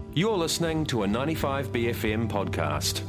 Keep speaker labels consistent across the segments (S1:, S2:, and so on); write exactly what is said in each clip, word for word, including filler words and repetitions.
S1: You're listening to a ninety-five B F M podcast.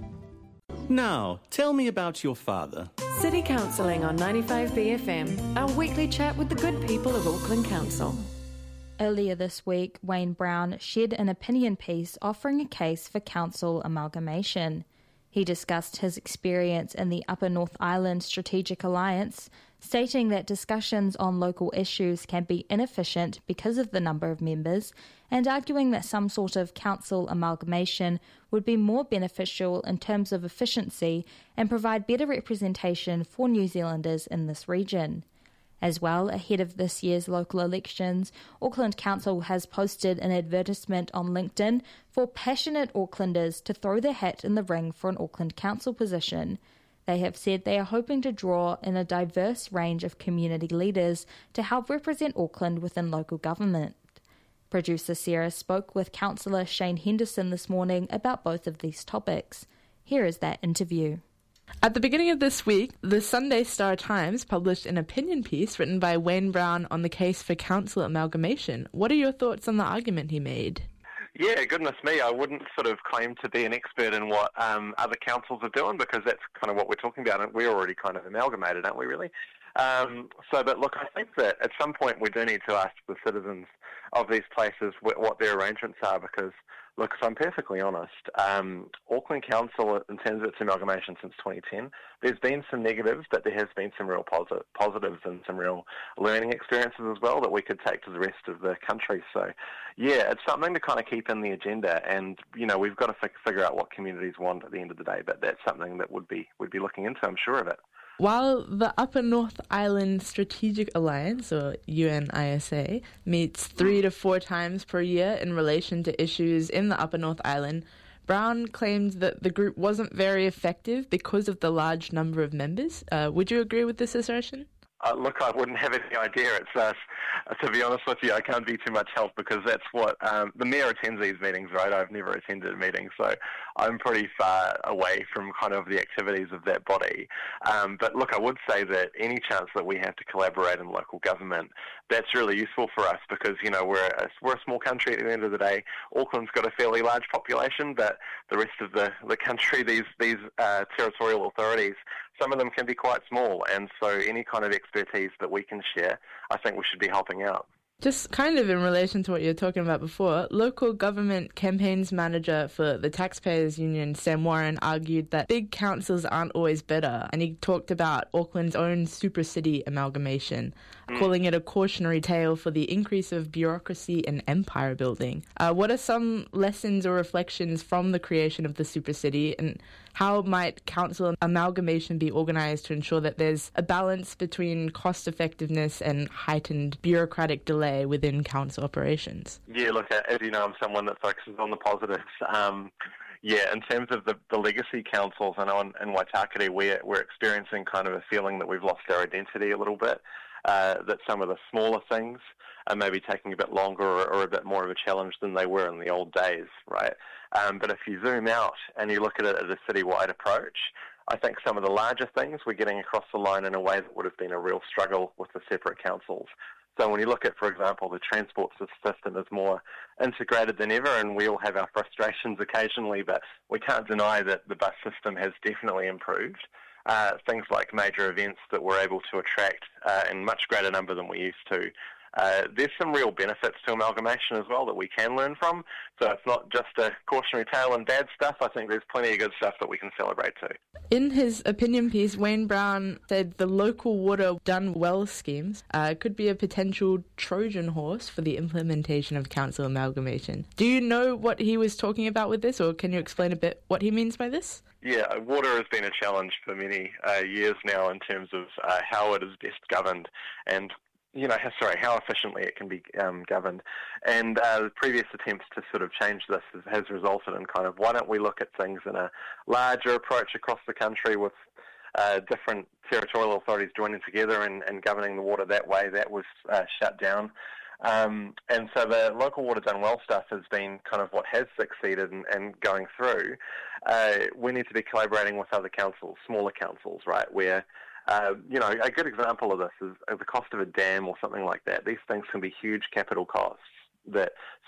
S2: Now, tell me about your father.
S3: City Counselling on ninety-five B F M, our weekly chat with the good people of Auckland Council.
S4: Earlier this week, Wayne Brown shared an opinion piece offering a case for council amalgamation. He discussed his experience in the Upper North Island Strategic Alliance, stating that discussions on local issues can be inefficient because of the number of members, and arguing that some sort of council amalgamation would be more beneficial in terms of efficiency and provide better representation for New Zealanders in this region. As well, ahead of this year's local elections, Auckland Council has posted an advertisement on LinkedIn for passionate Aucklanders to throw their hat in the ring for an Auckland Council position. They have said they are hoping to draw in a diverse range of community leaders to help represent Auckland within local government. Producer Sarah spoke with Councillor Shane Henderson this morning about both of these topics. Here is that interview.
S5: At the beginning of this week, the Sunday Star Times published an opinion piece written by Wayne Brown on the case for council amalgamation. What are your thoughts on the argument he made?
S6: Yeah, goodness me, I wouldn't sort of claim to be an expert in what um, other councils are doing, because that's kind of what we're talking about, and we're already kind of amalgamated, aren't we, really? Um, so, but look, I think that at some point we do need to ask the citizens of these places wh- what their arrangements are, because, look, if I'm perfectly honest, um, Auckland Council, in terms of its amalgamation since twenty ten, there's been some negatives, but there has been some real posit- positives and some real learning experiences as well that we could take to the rest of the country. So, yeah, it's something to kind of keep in the agenda, and, you know, we've got to f- figure out what communities want at the end of the day, but that's something that would be we'd be looking into, I'm sure of it.
S5: While the Upper North Island Strategic Alliance, or U N I S A, meets three to four times per year in relation to issues in the Upper North Island, Brown claimed that the group wasn't very effective because of the large number of members. Uh, would you agree with this assertion?
S6: Uh, look, I wouldn't have any idea. It's uh, to be honest with you, I can't be too much help, because that's what um, the mayor attends these meetings, right? I've never attended a meeting, so I'm pretty far away from kind of the activities of that body. Um, but look, I would say that any chance that we have to collaborate in local government, that's really useful for us, because, you know, we're a, we're a small country at the end of the day. Auckland's got a fairly large population, but the rest of the, the country, these these uh, territorial authorities, some of them can be quite small, and so any kind of expertise that we can share, I think we should be helping out.
S5: Just kind of in relation to what you were talking about before, local government campaigns manager for the Taxpayers Union, Sam Warren, argued that big councils aren't always better, and he talked about Auckland's own super city amalgamation, mm. calling it a cautionary tale for the increase of bureaucracy and empire building. Uh, what are some lessons or reflections from the creation of the super city, and how might council amalgamation be organised to ensure that there's a balance between cost effectiveness and heightened bureaucratic delay within council operations?
S6: Yeah, look, as you know, I'm someone that focuses on the positives. Um, yeah, in terms of the, the legacy councils, I know in, in Waitakere we're, we're experiencing kind of a feeling that we've lost our identity a little bit, uh, that some of the smaller things are maybe taking a bit longer or, or a bit more of a challenge than they were in the old days, right? Um, but if you zoom out and you look at it as a citywide approach, I think some of the larger things we're getting across the line in a way that would have been a real struggle with the separate councils. So when you look at, for example, the transport system is more integrated than ever, and we all have our frustrations occasionally, but we can't deny that the bus system has definitely improved. Uh, things like major events that we're able to attract uh, in much greater number than we used to. Uh, there's some real benefits to amalgamation as well that we can learn from. So it's not just a cautionary tale and bad stuff. I think there's plenty of good stuff that we can celebrate too.
S5: In his opinion piece, Wayne Brown said the local water done well schemes uh, could be a potential Trojan horse for the implementation of council amalgamation. Do you know what he was talking about with this, or can you explain a bit what he means by this?
S6: Yeah, water has been a challenge for many uh, years now in terms of uh, how it is best governed and you know, sorry, how efficiently it can be um, governed. And uh, the previous attempts to sort of change this has, has resulted in kind of, why don't we look at things in a larger approach across the country with uh, different territorial authorities joining together and, and governing the water that way. That was uh, shut down. Um, and so the local water done well stuff has been kind of what has succeeded and, and going through. Uh, we need to be collaborating with other councils, smaller councils, right, where Uh, you know, a good example of this is, is the cost of a dam or something like that. These things can be huge capital costs that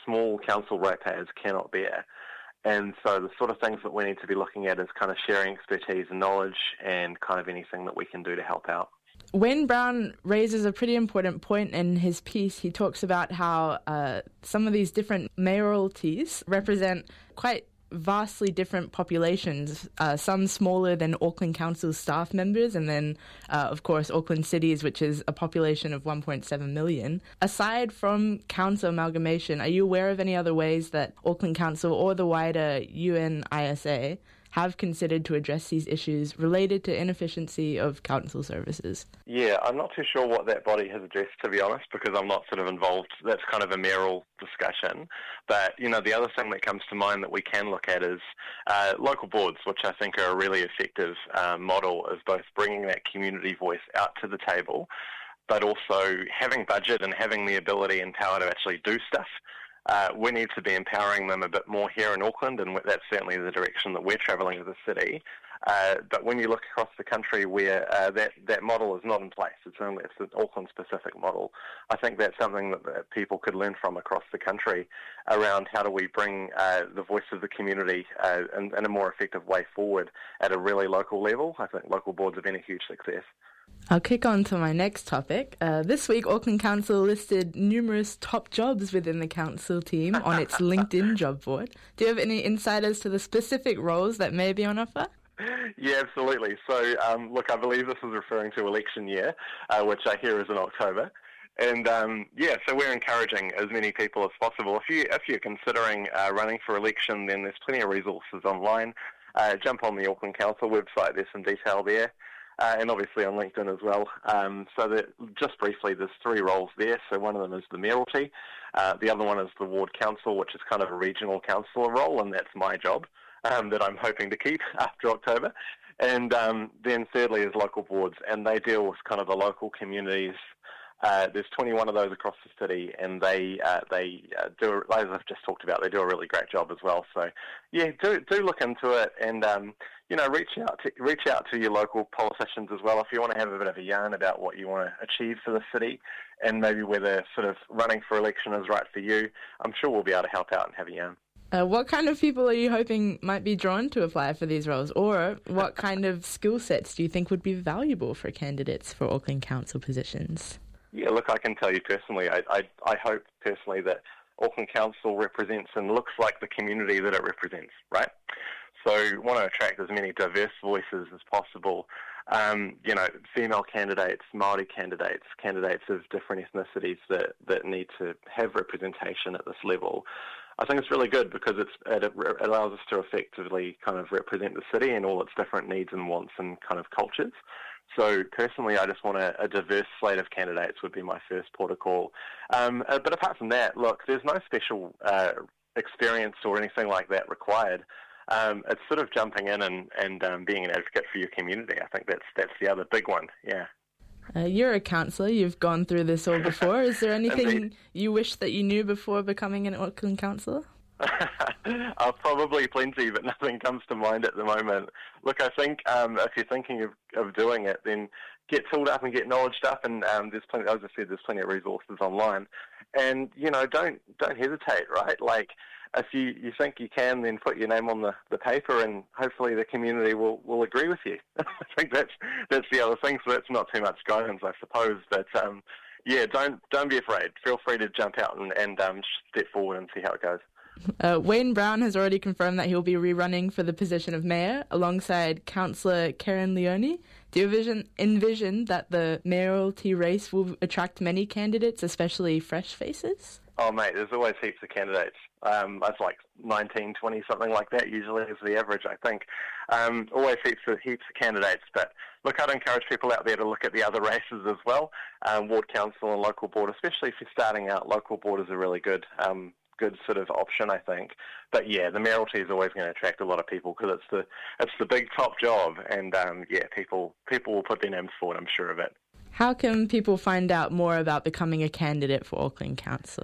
S6: small council ratepayers cannot bear. And so the sort of things that we need to be looking at is kind of sharing expertise and knowledge and kind of anything that we can do to help out.
S5: Wayne Brown raises a pretty important point in his piece. He talks about how uh, some of these different mayoralties represent quite vastly different populations, uh, some smaller than Auckland Council's staff members, and then, uh, of course, Auckland Cities, which is a population of one point seven million. Aside from council amalgamation, are you aware of any other ways that Auckland Council or the wider U N I S A have considered to address these issues related to inefficiency of council services?
S6: Yeah, I'm not too sure what that body has addressed, to be honest, because I'm not sort of involved. That's kind of a mayoral discussion. But, you know, the other thing that comes to mind that we can look at is uh, local boards, which I think are a really effective uh, model of both bringing that community voice out to the table, but also having budget and having the ability and power to actually do stuff. Uh, we need to be empowering them a bit more here in Auckland, and that's certainly the direction that we're travelling as a city. Uh, but when you look across the country where uh, that, that model is not in place, it's only it's an Auckland-specific model, I think that's something that, that people could learn from across the country around how do we bring uh, the voice of the community uh, in, in a more effective way forward at a really local level. I think local boards have been a huge success.
S5: I'll kick on to my next topic. Uh, this week, Auckland Council listed numerous top jobs within the council team on its LinkedIn job board. Do you have any insight as to the specific roles that may be on offer?
S6: Yeah, absolutely. So, um, look, I believe this is referring to election year, uh, which I hear is in October. And, um, yeah, so we're encouraging as many people as possible. If, you, if you're considering uh, running for election, then there's plenty of resources online. Uh, jump on the Auckland Council website. There's some detail there. Uh, and obviously on LinkedIn as well. Um, so that, just briefly, there's three roles there. So one of them is the mayoralty. Uh, the other one is the ward council, which is kind of a regional councillor role, and that's my job um, that I'm hoping to keep after October. And um, then thirdly is local boards, and they deal with kind of the local communities. Uh, there's twenty-one of those across the city, and they uh, they uh, do, as I've just talked about, they do a really great job as well. So, yeah, do do look into it, and um, you know, reach out to reach out to your local politicians as well if you want to have a bit of a yarn about what you want to achieve for the city, and maybe whether sort of running for election is right for you. I'm sure we'll be able to help out and have a yarn.
S5: Uh, what kind of people are you hoping might be drawn to apply for these roles, or what kind of skill sets do you think would be valuable for candidates for Auckland Council positions?
S6: Yeah, look, I can tell you personally, I, I, I hope personally that Auckland Council represents and looks like the community that it represents, right? So we want to attract as many diverse voices as possible. Um, you know, female candidates, Māori candidates, candidates of different ethnicities that, that need to have representation at this level. I think it's really good because it's, it allows us to effectively kind of represent the city and all its different needs and wants and kind of cultures. So personally, I just want a, a diverse slate of candidates would be my first port of call. Um, uh, but apart from that, look, there's no special uh, experience or anything like that required. Um, it's sort of jumping in and, and um, being an advocate for your community. I think that's that's the other big one, yeah.
S5: Uh, you're a councillor. You've gone through this all before. Is there anything
S6: Indeed.
S5: you wish that you knew before becoming an Auckland councillor?
S6: uh, probably plenty, but nothing comes to mind at the moment. Look, I think um, if you're thinking of, of doing it, then get tooled up and get knowledge up, and um, there's plenty, as I said, there's plenty of resources online. And, you know, don't don't hesitate, right? Like, if you, you think you can, then put your name on the, the paper, and hopefully the community will, will agree with you. I think that's that's the other thing, so that's not too much guidance, I suppose. But, um, yeah, don't don't be afraid. Feel free to jump out and, and um, step forward and see how it goes.
S5: Uh, Wayne Brown has already confirmed that he'll be rerunning for the position of mayor alongside Councillor Karen Leone. Do you envision, envision that the mayoralty race will attract many candidates, especially fresh faces?
S6: Oh, mate, there's always heaps of candidates. Um, it's like nineteen, twenty, something like that usually is the average, I think. Um, always heaps of, heaps of candidates. But, look, I'd encourage people out there to look at the other races as well, um, ward council and local board, especially if you're starting out. Local board is a really good um good sort of option, I think. But yeah, the mayoralty is always going to attract a lot of people because it's the it's the big top job, and um, yeah, people people will put their names forward, I'm sure of it.
S5: How can people find out more about becoming a candidate for Auckland Council?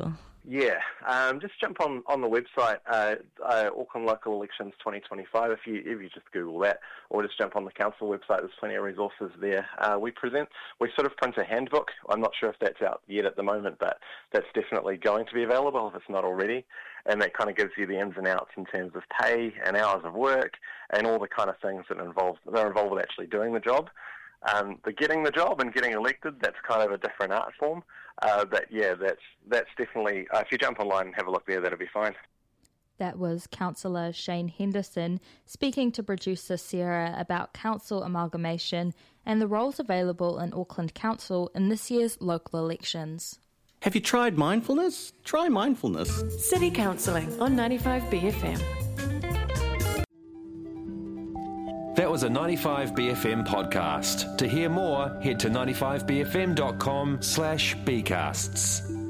S6: Yeah, um, just jump on, on the website, uh, uh, Auckland Local Elections twenty twenty-five, if you if you just Google that, or just jump on the council website, there's plenty of resources there. Uh, we present, we sort of print a handbook. I'm not sure if that's out yet at the moment, but that's definitely going to be available if it's not already, and that kind of gives you the ins and outs in terms of pay and hours of work and all the kind of things that involve, that are involved with actually doing the job. Um, the getting the job and getting elected, that's kind of a different art form. Uh, but yeah, that's that's definitely, uh, if you jump online and have a look there, that'll be fine.
S4: That was Councillor Shane Henderson speaking to producer Sarah about council amalgamation and the roles available in Auckland Council in this year's local elections.
S2: Have you tried mindfulness? Try mindfulness.
S3: City Counselling on ninety-five B F M.
S1: That was a ninety-five B F M podcast. To hear more, head to ninety-five b f m dot com slash bcasts.